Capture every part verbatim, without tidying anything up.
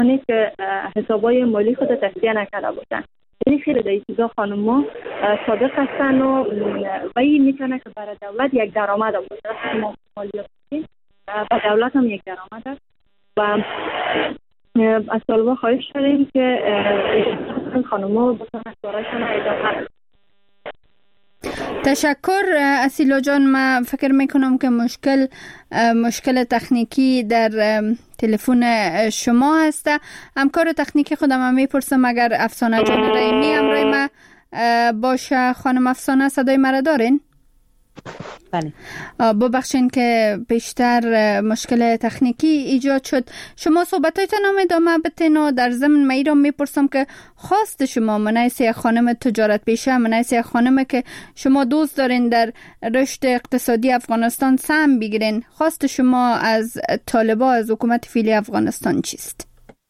کسانی که حسابای مالی خود تصفیه نکرده باشن. یعنی خیلی در این چیزا خانم‌ها صادق هستن و و این میتونه که برای دولت یک درآمد باشه. وقتی ما مالیات میدیم و دولت هم یک درآمد است و از طالبا خواهش کردیم که خانم‌ها بتونن کارشون ادامه. تشکر اسیلا جان. من فکر میکنم که مشکل مشکل تکنیکی در تلفن شما هست. همکار تکنیکی خودم هم میپرسم اگر افسانه جان رحیمی همراه ما باشه. خانم افسانه صدای مرا دارین؟ بله. ببخشین که بیشتر مشکل تکنیکی ایجاد شد. شما صحبتایتان هم ادامه بدین و در ضمن من را میپرسم که خواست شما منایس یک خانم تجارت پیشه، منایس یک خانم که شما دوست دارین در رشد اقتصادی افغانستان سهم بگیرین، خواست شما از طالبا، از حکومت فعلی افغانستان چیست؟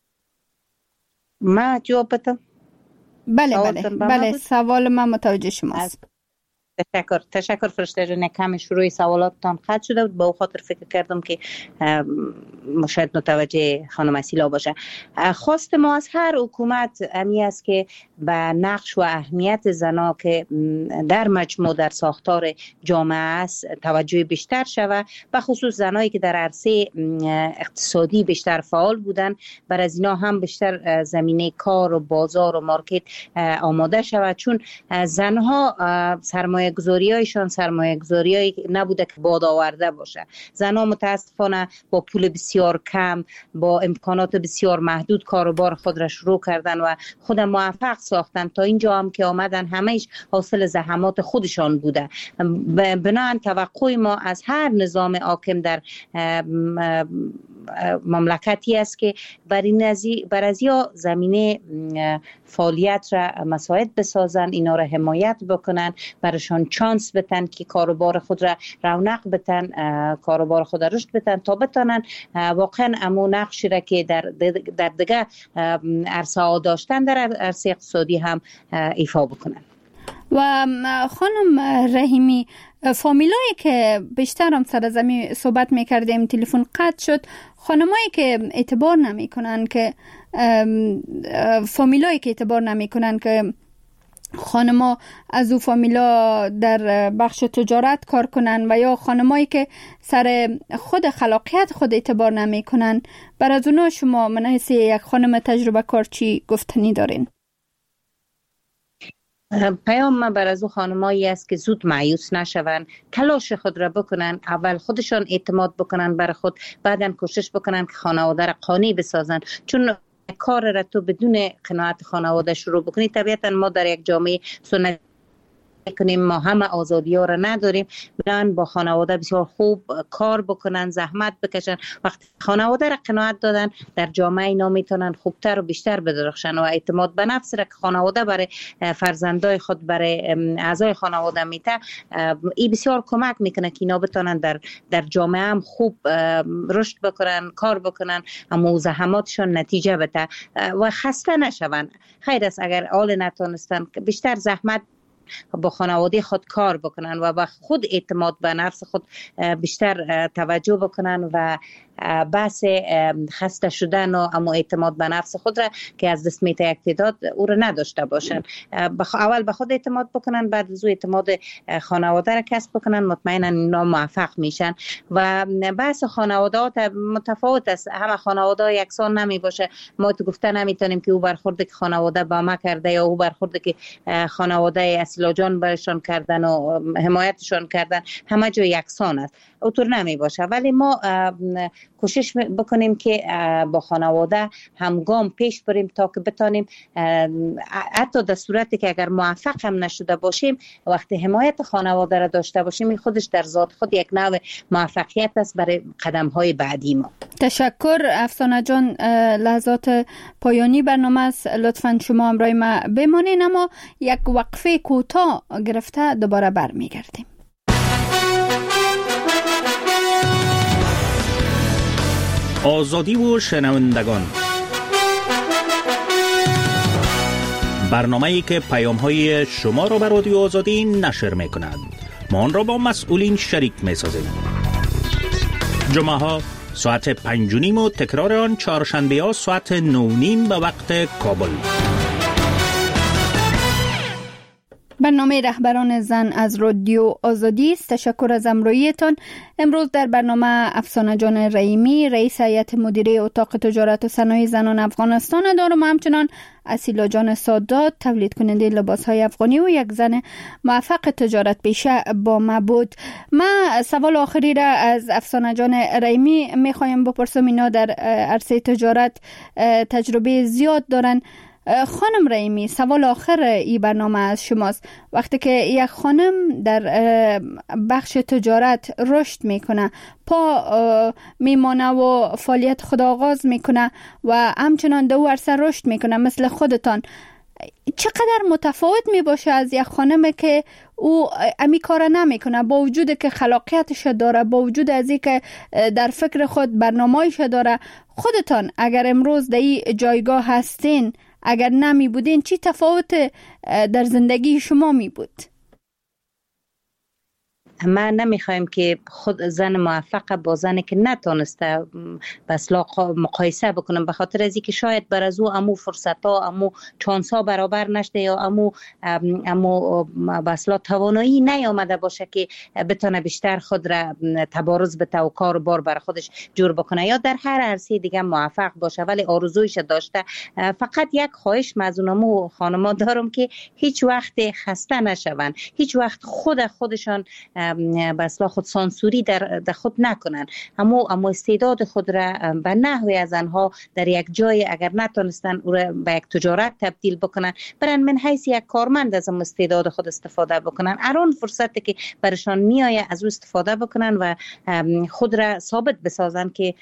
ما جواب بدم؟ بله بله بله سوال من متوجه شماست. تشکر تشکر فرشته جان. کمی شروع سوالاتتان خط شده بود، با خاطر فکر کردم که شاید متوجه خانم اسیلا باشه. خواست ما از هر حکومت امی است که به نقش و اهمیت زنا که در مجموع در ساختار جامعه است توجه بیشتر شود، به خصوص زنایی که در عرصه اقتصادی بیشتر فعال بودن، بر از اینا هم بیشتر زمینه کار و بازار و مارکت آماده شود، چون زنها سرمایه گذاری هایشان سرمایه گذاری هایی نبوده که باد آورده باشه. زنها متاسفانه با پول بسیار کم، با امکانات بسیار محدود کاروبار خود را شروع کردن و خود موفق ساختن. تا اینجا هم که آمدن همهش حاصل زحمات خودشان بوده. بنابراین توقع ما از هر نظام حاکم در مملکتی است که بر این بر از یا زمینه فعالیت را مساعد بسازن، اینا را حمایت بکنن، برشان چانس بدن که کاروبار خود را رونق بدن، کاروبار خود را رشد بدن تا بتونن واقعا امو نقشی را که در در دیگه عرصه ها داشتن در عرصه اقتصادی هم ایفا بکنن. و خانم رحیمی، فامیلایی که بیشتر هم سر زمین صحبت میکردیم تلفن قطع شد، خانمایی که اعتبار نمیکنن که فامیلایی که اعتبار نمیکنن که خانما از او فامیلا در بخش تجارت کار کنن و یا خانمایی که سر خود خلاقیت خود اعتبار نمیکنن، بر از اونا شما من حیث یک خانم تجربه کار چی گفتنی دارین؟ پیام ما بر از او خانمایی است که زود مایوس نشوند، تلاش خود را بکنن، اول خودشان اعتماد بکنن بر خود، بعدن کوشش بکنن که خانواده را قانع بسازن. چون کار را تو بدون قناعت خانواده شروع بکنی، طبیعتا ما در یک جامعه سنتی کنیم، ما همه آزادی ها را نداریم، برن با خانواده بسیار خوب کار بکنن، زحمت بکشن. وقتی خانواده را قناعت دادن، در جامعه اینا میتونن خوبتر و بیشتر بدرخشن و اعتماد به نفس را که خانواده برای فرزندای خود، برای اعضای خانواده میته، این بسیار کمک میکنه که اینا بتونن در در جامعه هم خوب رشد بکنن، کار بکنن، اما زحماتشون نتیجه بده و خسته نشون. خیر است اگر آل نتونستن بیشتر زحمت با خانواده خود کار بکنن و با خود اعتماد به نفس خود بیشتر توجه بکنن و بحث خسته شدن و اما اعتماد به نفس خود را که از دست میته یک تعداد او را نداشته باشن. اول به خود اعتماد بکنن، بعد از او اعتماد خانواده را کسب بکنن، مطمئنا اینا موفق میشن. و بحث خانواده‌ها متفاوت است، همه خانواده یکسان نمی باشه. ما تو گفته نمیتونیم که او برخورد که خانواده با ما کرده یا او برخورد که خانواده اسیلا جان برشان کردن و حمایتشان کردن همه جا یکسان است، اونطور نمی باشه. ولی ما کوشش بکنیم که با خانواده همگام پیش بریم تا که بتانیم، حتی در صورتی که اگر موفق هم نشده باشیم، وقتی حمایت خانواده را داشته باشیم، این خودش در ذات خود یک نوع موفقیت است برای قدم های بعدی ما. تشکر افسانه جان. لحظات پایانی برنامه است، لطفاً شما همراه ما بمانید، اما یک وقفه کوتاه گرفته دوباره برمیگردیم. آزادی و شنوندگان، برنامه‌ای که پیام‌های شما را به رادیو آزادی نشر می‌کند. ما آن را با مسئولین شریک می‌سازیم. جمعه‌ها ساعت پنج و نیم و تکرار آن چهارشنبه ها ساعت نو نیم به وقت کابل. برنامه رهبران زن از رادیو آزادی است. تشکر از همراهیتان. امروز در برنامه افسانه جان رحیمی، رئیس هیئت مدیره اتاق تجارت و صنایع زنان افغانستان دارم، همچنان اسیلا جان سادات، تولید کننده لباس های افغانی و یک زن موفق تجارت پیشه با ما بود. ما سوال آخری را از افسانه جان رحیمی میخوایم بپرسم. اینا در عرصه تجارت تجربه زیاد دارن. خانم رحیمی، سوال آخر این برنامه از شماست. وقتی که یک خانم در بخش تجارت رشد میکنه، پا میمانه و فعالیت خود آغاز میکنه و همچنان دو عرصه رشد میکنه مثل خودتان، چقدر متفاوت می باشه از یک خانمی که او امی کار نمیکنه، با وجود که خلاقیتش داره، با وجود از این که در فکر خود برنامه‌ایش داره؟ خودتان اگر امروز در این جایگاه هستین، اگر نمی بودین، چی تفاوت در زندگی شما می بود؟ ما نمیخوایم که خود زن موفق با زنی که نتونسته بس مقایسه بکنم، به خاطر از اینکه شاید بر از او امو فرصت ها، امو چانس ها برابر نشده، یا امو امو بسلا توانایی نیامده باشه که بتونه بیشتر خود را تبارز بده و کار بار بر خودش جور بکنه، یا در هر عرصه دیگه موفق باشه ولی آرزویش داشته. فقط یک خواهش از اونمو خانما دارم که هیچ وقت خسته نشون، هیچ وقت خود خودشان به اصلاح خود سانسوری در, در خود نکنن، اما اما استعداد خود را به نحوی از آنها در یک جای اگر نتونستن او را به یک تجارت تبدیل بکنن، برن من حیث یک کارمند از استعداد خود استفاده بکنن. ارون فرصتی که برشان میآید از او استفاده بکنن و خود را ثابت بسازن که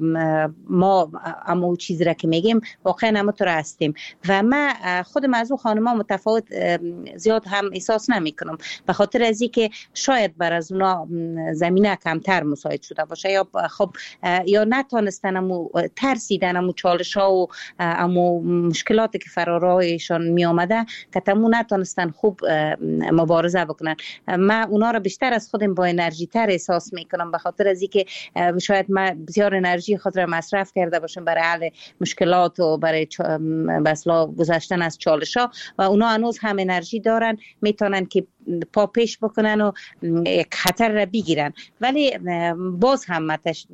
ما اما چیزی را که میگیم واقعا اما تو را هستیم. و ما خودم از او خانما متفاوت زیاد هم احساس نمی کنم، به خاطر از اینکه شاید بر از اونا زمینه کمتر مساعد شده باشه، یا خب یا نتونستن امو ترسیدن امو چالش ها و امو مشکلاتی که فرارایشان می آمده که تمو نتونستن خوب مبارزه بکنن. من اونا رو بیشتر از خودم با انرژی تر احساس می کنم، به خاطر از اینکه شاید من بسیار انرژی خود را مصرف کرده باشم برای حل مشکلات و برای چ... بسلا گذشتن از چالش ها، و اونا هنوز هم انرژی دارن، میتونن که پا پیش بکنن و یک خطر را بگیرن. ولی باز هم متش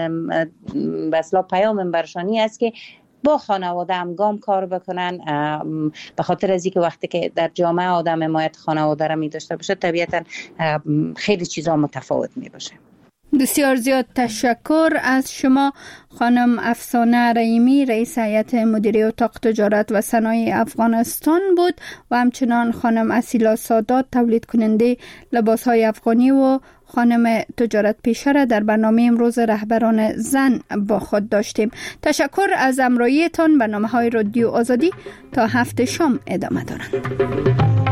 بسلا پیام برشانی است که با خانواده همگام کار بکنن، به خاطر از اینکه وقتی که در جامعه آدم حمایت خانواده را می داشته باشه طبیعتا خیلی چیزا متفاوت می باشه. بسیار زیاد تشکر از شما خانم افسانه رحیمی، رئیس هیئت مدیره اتاق تجارت و صنایع افغانستان بود، و همچنان خانم اسیلا سادات، تولید کننده لباس های افغانی و خانم تجارت پیشه را در برنامه امروز رهبران زن با خود داشتیم. تشکر از همراهیتان. برنامه های رادیو آزادی تا هفته شام ادامه دارند.